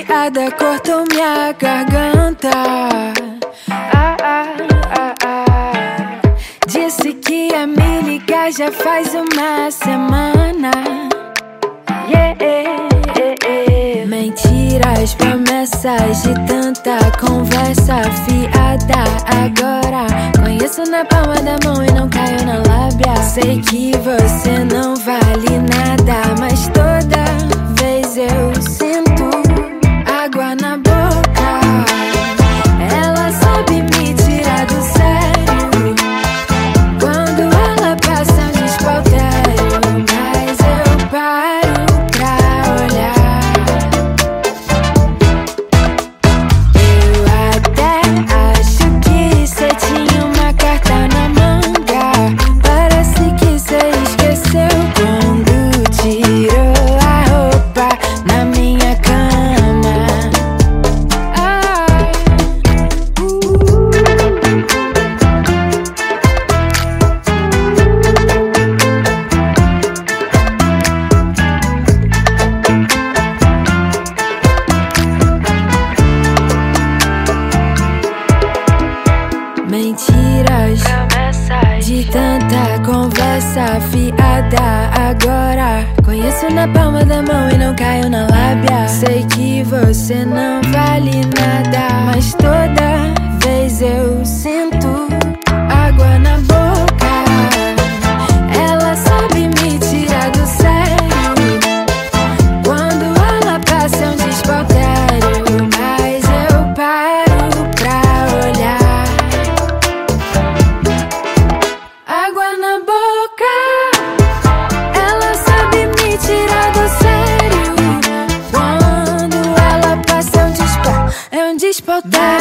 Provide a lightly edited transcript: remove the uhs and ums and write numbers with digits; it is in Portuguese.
piada cortou minha garganta. Disse que ia me ligar já faz uma semana. Mentiras, promessas de tanta conversa fiada. Agora conheço na palma da mão e não caio na lábia. Sei que você não vale nada, mas toda vez eu sinto água na boca. Ela sabe me tirar do sério quando ela passa um despautério, mas eu paro pra olhar. Eu até acho que cê tinha uma carta na manga. Parece que cê esqueceu quando tirou a roupa na minha cama. Mentiras, de tanta conversa fiada. Agora conheço na palma da mão e não caio na lábia. Sei que você não vale nada, mas toda vez eu sinto água na boca. Ela sabe me tirar do sério quando ela passa um despautério, mas eu paro pra olhar. Água na boca. Ela sabe me tirar do sério quando ela passa um despautério.